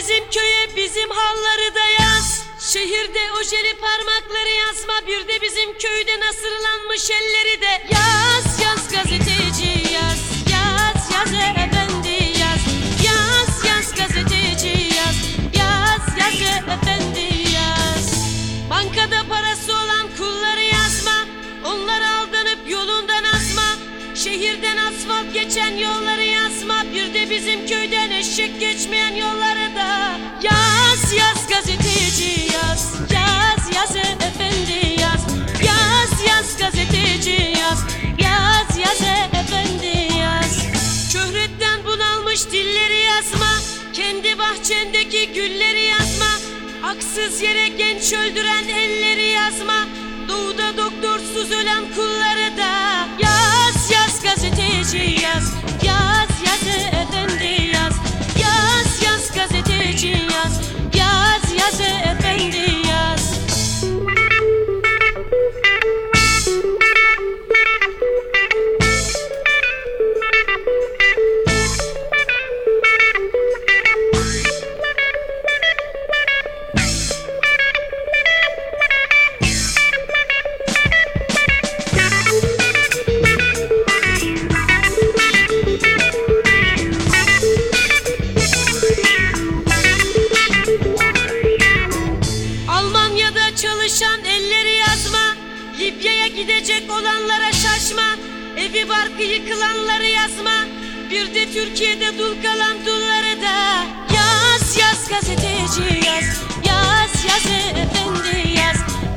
bizim köye, bizim halları da yaz. Şehirde ojeli parmakları yazma, bir de bizim köyde nasırlanmış elleri de yaz. Yaz gazeteci yaz, yaz yaz efendi yaz. Yaz yaz gazeteci yaz, yaz yaz efendi yaz. Bankada parası olan kulları yazma, onlar aldanıp yolundan azma. Şehirden asfalt geçen yolları yazma, bir de bizim köyden eşek geçmeyen yolları da yaz. Yaz gazeteci yaz, yaz yaz efendi yaz. Yaz yaz gazeteci yaz, yaz yaz efendi yaz. Şöhretten bunalmış dilleri yazma, kendi bahçendeki gülleri yazma. Haksız yere genç öldüren elleri yazma, doğuda doktorsuz ölen kulları da yaz. Yaz gazeteci yaz, yaz yaz efendi yaz. Yaz yaz gazeteci yaz, yaz yaz efendi yaz. Almanya'da çalışan elleri yazma, Libya'ya gidecek olanlara şaşma. Evi barkı yıkılanları yazma, bir de Türkiye'de dul kalan dulları da yaz. Yaz gazeteci yaz, yaz yaz efendi yaz.